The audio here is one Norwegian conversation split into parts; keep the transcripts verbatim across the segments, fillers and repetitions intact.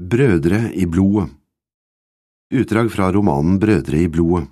Brødre i blodet. Utdrag fra romanen Brødre i blodet.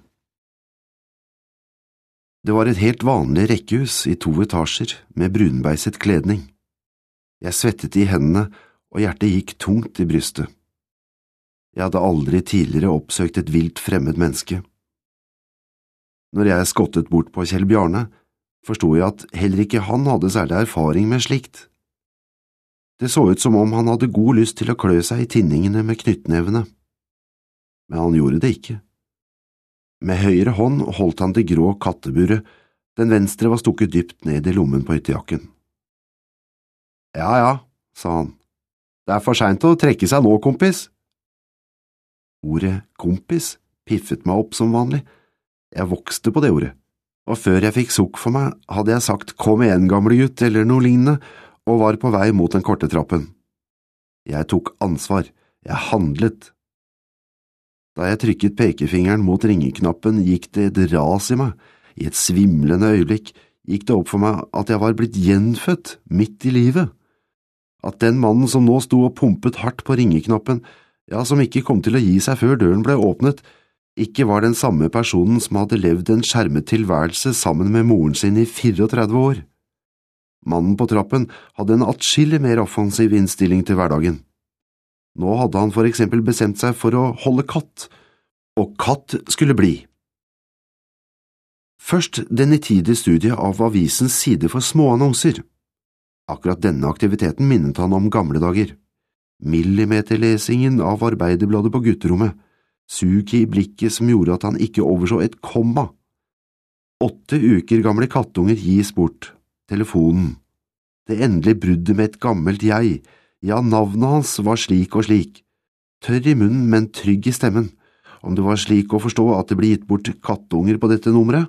Det var et helt vanlig rekkehus i to etasjer med brunbeiset kledning. Jeg svettet i hendene, og hjertet gikk tungt i brystet. Jeg hadde aldri tidligere oppsøkt et vilt fremmed menneske. Når jeg skottet bort på Kjell Bjarne, forstod jeg at heller ikke han hadde særlig erfaring med slikt. Det så ut som om han hadde god lyst til å klø seg i tinningene med knyttnevene. Men han gjorde det ikke. Med høyre hånd holdt han det grå katteburet, den venstre var stukket dypt ned i lommen på ytterjakken. Ja, ja, sa han. Det er for sent å trekke seg nå, kompis. Ordet kompis piffet meg opp som vanlig. Jeg vokste på det ordet, og før jeg fikk sukk for meg, hadde jeg sagt kom igjen, gamle gutt, eller noe lignende, og var på vei mot den korte trappen. Jeg tok ansvar, jeg handlet. Da jeg trykket pekefingeren mot ringeknappen, gikk det et ras i meg. I et svimlende øyeblikk gikk det opp for meg at jeg var blitt gjenfødt midt i livet. At den mannen som nå sto og pumpet hardt på ringeknappen, ja, som ikke kom til å gi seg før døren ble åpnet, ikke var den samme personen som hadde levd en skjermet tilværelse sammen med moren sin i fireogtredve år. Mannen på trappen hadde en atskillig mer offensiv innstilling til hverdagen. Nå hadde han for eksempel bestemt seg for å holde katt, og katt skulle bli. Først det nitidige studiet av avisens side for småannonser. Akkurat denne aktiviteten minnet han om gamle dager. Millimeterlesingen av arbeiderbladet på gutterommet, suget i blikket som gjorde at han ikke overså et komma. Åtte uker gamle kattunger gis bort. Telefonen. Det endelige bruddet med et gammelt jeg. Ja, navnet hans var slik og slik. Tørr i munnen, men trygg i stemmen. Om det var slik å forstå at det ble gitt bort kattunger på dette nummeret?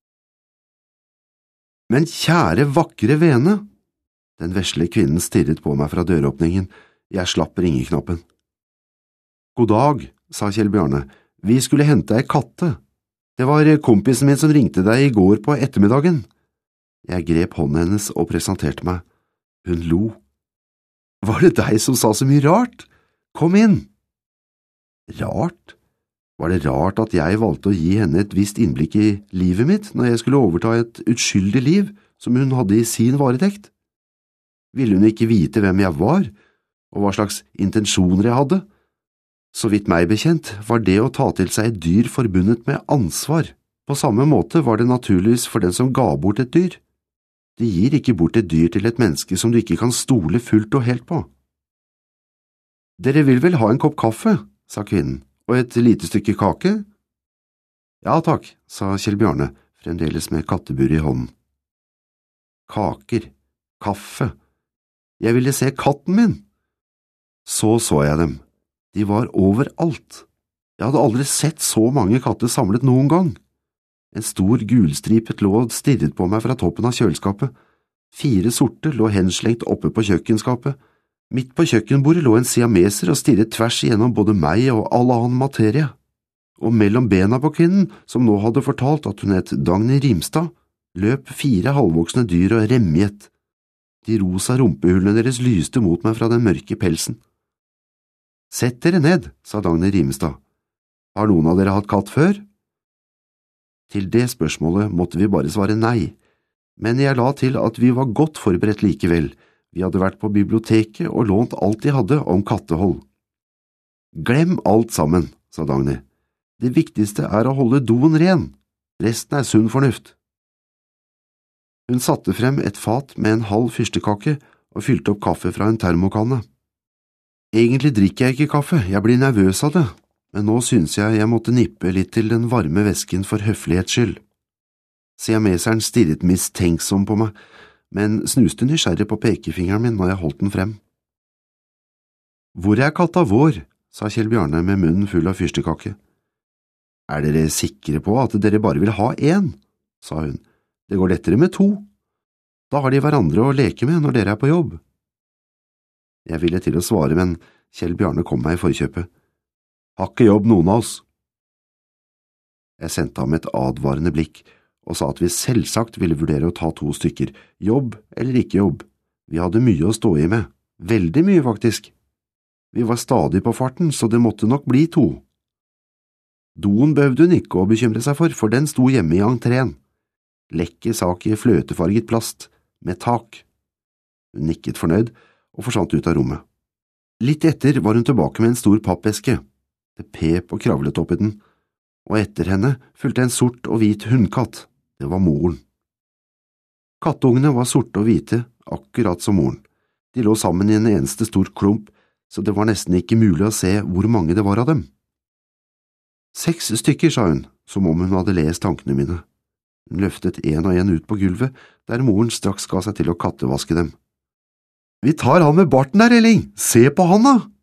Men kjære vakre vene! Den vesle kvinnen stirret på meg fra døråpningen. Jeg slapp ringeknappen. God dag, sa Kjell Bjarne. Vi skulle hente ei katte. Det var kompisen min som ringte deg i går på ettermiddagen. Jeg grep hånden hennes og presenterte meg. Hun lo. Var det deg som sa så mye rart? Kom inn! Rart? Var det rart at jeg valgte å gi henne et visst innblikk i livet mitt når jeg skulle overta et uskyldig liv som hun hadde i sin varetekt? Ville hun ikke vite hvem jeg var, og hva slags intensjoner jeg hadde? Så vidt meg bekjent var det å ta til seg et dyr forbundet med ansvar. På samme måte var det naturligvis for den som ga bort et dyr. De gir ikke bort et dyr til et menneske som du ikke kan stole fullt og helt på. Dere vil vel ha en kopp kaffe, sa kvinnen, og et lite stykke kake? Ja takk, sa Kjell Bjarne, fremdeles med katteburet i hånden. Kaker, kaffe, jeg ville se katten min. Så så jeg dem. De var overalt. Jeg hadde aldri sett så mange katter samlet noen gang. En stor gulstripet lå og stirret på meg fra toppen av kjøleskapet. Fire sorte lå henslengt oppe på kjøkkenskapet. Midt på kjøkkenbordet lå en siameser og stirret tvers igjennom både meg og all annen materie. Og mellom bena på kvinnen, som nå hadde fortalt at hun het Dagny Rimstad, løp fire halvvoksne dyr og remjet. De rosa rumpehullene deres lyste mot meg fra den mørke pelsen. Sett dere ned, sa Dagny Rimstad. Har noen av dere hatt katt før? Til det spørsmålet måtte vi bare svare nei, men jeg la til at vi var godt forberedt likevel. Vi hadde vært på biblioteket og lånt alt de hadde om kattehold. Glem alt sammen, sa Dagny. Det viktigste er å holde doen ren. Resten er sunn fornuft. Hun satte frem et fat med en halv fyrstekake og fylte opp kaffe fra en termokanne. Egentlig drikker jeg ikke kaffe, jeg blir nervøs av det. Men nå synes jeg jeg måtte nippe litt til den varme væsken for høflighets skyld. Siameseren stirret mistenksom på meg, men snuste nysgjerrig på pekefingeren min når jeg holdt den frem. Hvor er katta vår? Sa Kjell Bjarne med munnen full av fyrstekake. Er dere sikre på at dere bare vil ha én? Sa hun. Det går lettere med to. Da har de hverandre å leke med når dere er på jobb. Jeg ville til å svare, men Kjell Bjarne kom meg i forkjøpet. Har ikke jobb noen av oss. Jeg sendte ham et advarende blikk og sa at vi selvsagt ville vurdere å ta to stykker, jobb eller ikke jobb. Vi hadde mye å stå i med, veldig mye faktisk. Vi var stadig på farten, så det måtte nok bli to. Doen behøvde hun ikke å bekymre seg for, for den sto hjemme i entreen. Lekke sak i fløtefarget plast, med tak. Hun nikket fornøyd og forsvant ut av rommet. Litt etter var hun tilbake med en stor pappeske. Det pep og kravlet opp i den, og etter henne fulgte en sort og hvit hundkatt. Det var moren. Kattungene var sorte og hvite, akkurat som moren. De lå sammen i en eneste stor klump, så det var nesten ikke mulig å se hvor mange det var av dem. Seks stykker, sa hun, som om hun hadde lest tankene mine. Hun løftet en og en ut på gulvet, der moren straks ga seg til å kattevaske dem. Vi tar han med barten der, Elling! Se på han da!